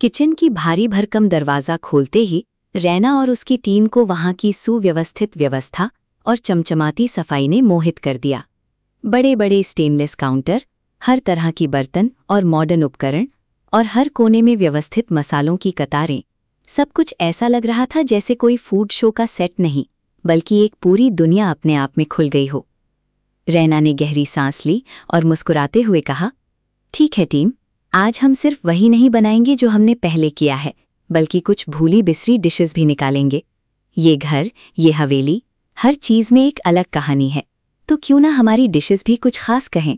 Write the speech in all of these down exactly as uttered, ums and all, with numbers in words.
Kitchen की भारी भरकम दरवाज़ा खोलते ही रैना और उसकी टीम को वहां की सुव्यवस्थित व्यवस्था और चमचमाती सफाई ने मोहित कर दिया। बड़े बड़े स्टेनलेस काउंटर, हर तरह की बर्तन और मॉडर्न उपकरण और हर कोने में व्यवस्थित मसालों की कतारें, सब कुछ ऐसा लग रहा था जैसे कोई फूड शो का सेट नहीं बल्कि एक पूरी दुनिया अपने आप में खुल गई हो। रैना ने गहरी सांस ली और मुस्कुराते हुए कहा, ठीक है टीम, आज हम सिर्फ वही नहीं बनाएंगे जो हमने पहले किया है, बल्कि कुछ भूली बिसरी डिशेस भी निकालेंगे। ये घर, ये हवेली, हर चीज़ में एक अलग कहानी है, तो क्यों ना हमारी डिशेस भी कुछ खास कहें।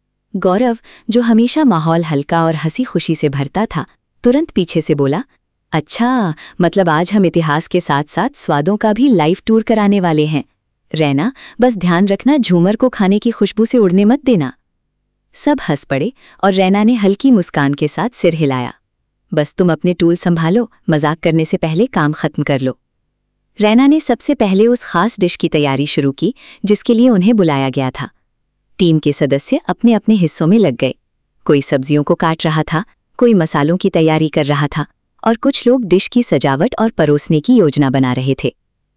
गौरव, जो हमेशा माहौल हल्का और हंसी खुशी से भरता था, तुरंत पीछे से बोला, अच्छा, मतलब आज हम इतिहास के साथ साथ स्वादों का भी लाइव टूर कराने वाले हैं। रैना, बस ध्यान रखना झूमर को खाने की खुशबू से उड़ने मत देना। सब हंस पड़े और रैना ने हल्की मुस्कान के साथ सिर हिलाया। बस तुम अपने टूल संभालो, मजाक करने से पहले काम खत्म कर लो। रैना ने सबसे पहले उस खास डिश की तैयारी शुरू की जिसके लिए उन्हें बुलाया गया था। टीम के सदस्य अपने अपने हिस्सों में लग गए। कोई सब्जियों को काट रहा था, कोई मसालों की तैयारी कर रहा था और कुछ लोग डिश की सजावट और परोसने की योजना बना रहे थे।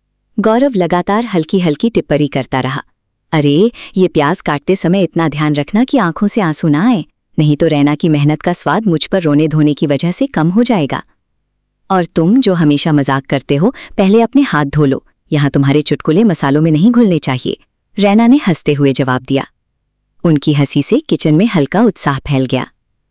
गौरव लगातार हल्की हल्की टिप्पणी करता रहा, अरे, ये प्याज काटते समय इतना ध्यान रखना कि आंखों से आंसू ना आए, नहीं तो रैना की मेहनत का स्वाद मुझ पर रोने धोने की वजह से कम हो जाएगा। और तुम जो हमेशा मजाक करते हो, पहले अपने हाथ धो लो, यहाँ तुम्हारे चुटकुले मसालों में नहीं घुलने चाहिए, रैना ने हंसते हुए जवाब दिया। उनकी हंसी से किचन में हल्का उत्साह फैल गया।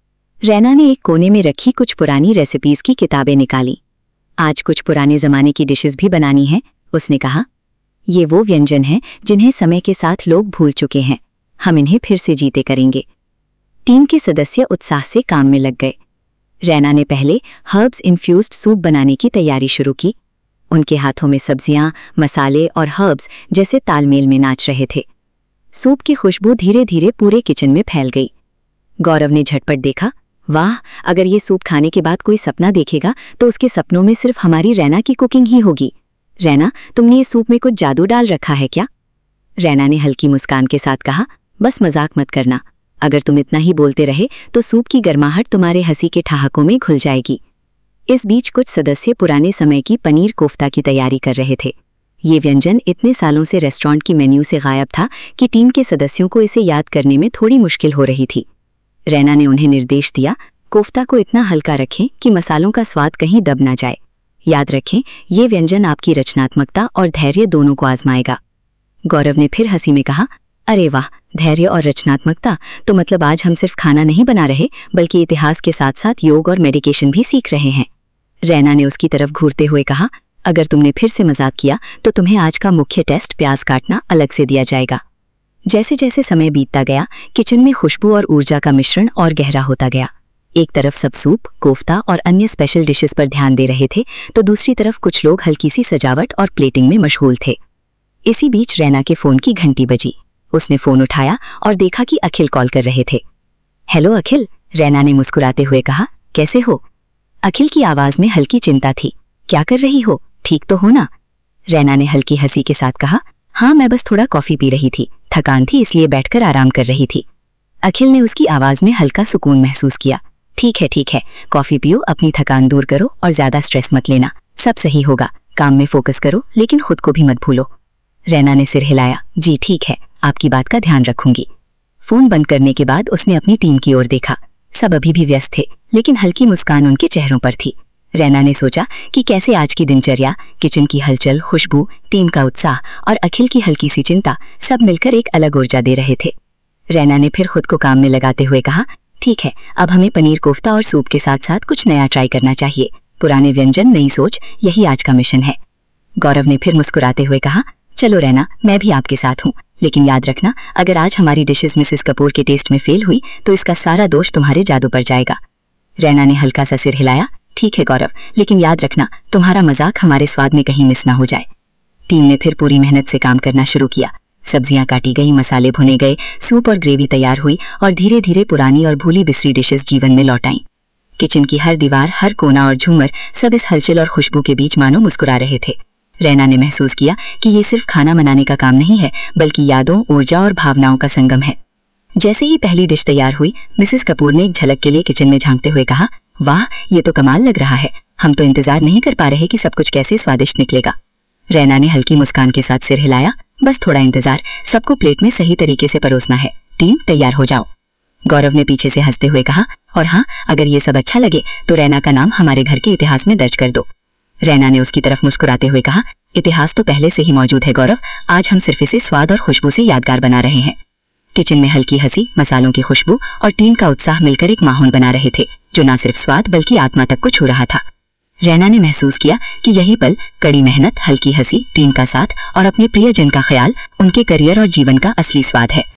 रैना ने एक कोने में रखी कुछ पुरानी रेसिपीज की किताबें निकाली। आज कुछ पुराने जमाने की डिशेस भी बनानी है, उसने कहा। ये वो व्यंजन हैं जिन्हें समय के साथ लोग भूल चुके हैं, हम इन्हें फिर से जीते करेंगे। टीम के सदस्य उत्साह से काम में लग गए। रैना ने पहले हर्ब्स इन्फ्यूज्ड सूप बनाने की तैयारी शुरू की। उनके हाथों में सब्जियां, मसाले और हर्ब्स जैसे तालमेल में नाच रहे थे। सूप की खुशबू धीरे धीरे पूरे किचन में फैल गई। गौरव ने झटपट देखा, वाह, अगर ये सूप खाने के बाद कोई सपना देखेगा तो उसके सपनों में सिर्फ हमारी रैना की कुकिंग ही होगी। रैना, तुमने ये सूप में कुछ जादू डाल रखा है क्या? रैना ने हल्की मुस्कान के साथ कहा, बस मजाक मत करना, अगर तुम इतना ही बोलते रहे तो सूप की गर्माहट तुम्हारे हंसी के ठहाकों में घुल जाएगी। इस बीच कुछ सदस्य पुराने समय की पनीर कोफ्ता की तैयारी कर रहे थे। ये व्यंजन इतने सालों से रेस्टोरेंट की मेन्यू से गायब था कि टीम के सदस्यों को इसे याद करने में थोड़ी मुश्किल हो रही थी। रैना ने उन्हें निर्देश दिया, कोफ्ता को इतना हल्का रखें कि मसालों का स्वाद कहीं दब ना जाए। याद रखें, ये व्यंजन आपकी रचनात्मकता और धैर्य दोनों को आजमाएगा। गौरव ने फिर हंसी में कहा, अरे वाह, धैर्य और रचनात्मकता, तो मतलब आज हम सिर्फ खाना नहीं बना रहे बल्कि इतिहास के साथ साथ योग और मेडिकेशन भी सीख रहे हैं। रैना ने उसकी तरफ घूरते हुए कहा, अगर तुमने फिर से मजाक किया तो तुम्हें आज का मुख्य टेस्ट प्याज काटना अलग से दिया जाएगा। जैसे जैसे समय बीतता गया, किचन में खुशबू और ऊर्जा का मिश्रण और गहरा होता गया। एक तरफ सब सूप, कोफ्ता और अन्य स्पेशल डिशेस पर ध्यान दे रहे थे, तो दूसरी तरफ कुछ लोग हल्की सी सजावट और प्लेटिंग में मशगूल थे। इसी बीच रैना के फोन की घंटी बजी। उसने फोन उठाया और देखा कि अखिल कॉल कर रहे थे। हेलो अखिल, रैना ने मुस्कुराते हुए कहा, कैसे हो? अखिल की आवाज में हल्की चिंता थी। क्या कर रही हो, ठीक तो हो ना? रैना ने हल्की हंसी के साथ कहा, हाँ, मैं बस थोड़ा कॉफी पी रही थी, थकान थी इसलिए बैठकर आराम कर रही थी। अखिल ने उसकी आवाज में हल्का सुकून महसूस किया। ठीक है ठीक है, कॉफी पियो, अपनी थकान दूर करो और ज्यादा स्ट्रेस मत लेना, सब सही होगा, काम में फोकस करो लेकिन खुद को भी मत भूलो। रैना ने सिर हिलाया, जी ठीक है, आपकी बात का ध्यान रखूंगी। फोन बंद करने के बाद उसने अपनी टीम की ओर देखा। सब अभी भी व्यस्त थे लेकिन हल्की मुस्कान उनके चेहरों पर थी। रैना ने सोचा कि कैसे आज की दिनचर्या, किचन की हलचल, खुशबू, टीम का उत्साह और अखिल की हल्की सी चिंता सब मिलकर एक अलग ऊर्जा दे रहे थे। रैना ने फिर खुद को काम में लगाते हुए कहा, ठीक है, अब हमें पनीर कोफ्ता और सूप के साथ साथ कुछ नया ट्राई करना चाहिए। पुराने व्यंजन, नई सोच, यही आज का मिशन है। गौरव ने फिर मुस्कुराते हुए कहा, चलो रैना, मैं भी आपके साथ हूँ, लेकिन याद रखना, अगर आज हमारी डिशेस मिसेस कपूर के टेस्ट में फेल हुई तो इसका सारा दोष तुम्हारे जादू पर जाएगा। रैना ने हल्का सा सिर हिलाया, ठीक है गौरव, लेकिन याद रखना, तुम्हारा मजाक हमारे स्वाद में कहीं मिस ना हो जाए। टीम ने फिर पूरी मेहनत से काम करना शुरू किया। सब्जियां काटी गई, मसाले भुने गए, सूप और ग्रेवी तैयार हुई और धीरे धीरे पुरानी और भूली बिसरी डिशेस जीवन में लौट आईं। किचन की हर दीवार, हर कोना और झूमर सब इस हलचल और खुशबू के बीच मानो मुस्कुरा रहे थे। रैना ने महसूस किया कि ये सिर्फ खाना बनाने का काम नहीं है बल्कि यादों, ऊर्जा और भावनाओं का संगम है। जैसे ही पहली डिश तैयार हुई, मिसेस कपूर ने एक झलक के लिए किचन में झांकते हुए कहा, वाह, ये तो कमाल लग रहा है। हम तो इंतजार नहीं कर पा रहे कि सब कुछ कैसे स्वादिष्ट निकलेगा। रैना ने हल्की मुस्कान के साथ सिर हिलाया। बस थोड़ा इंतजार, सबको प्लेट में सही तरीके से परोसना है। टीम तैयार हो जाओ। गौरव ने पीछे से हंसते हुए कहा, और हाँ, अगर ये सब अच्छा लगे तो रैना का नाम हमारे घर के इतिहास में दर्ज कर दो। रैना ने उसकी तरफ मुस्कुराते हुए कहा, इतिहास तो पहले से ही मौजूद है गौरव, आज हम सिर्फ इसे स्वाद और खुशबू से यादगार बना रहे हैं। किचन में हल्की हंसी, मसालों की खुशबू और टीम का उत्साह मिलकर एक माहौल बना रहे थे जो न सिर्फ स्वाद बल्कि आत्मा तक को छू रहा था। रैना ने महसूस किया कि यही पल, कड़ी मेहनत, हल्की हंसी, टीम का साथ और अपने प्रियजन का ख्याल, उनके करियर और जीवन का असली स्वाद है।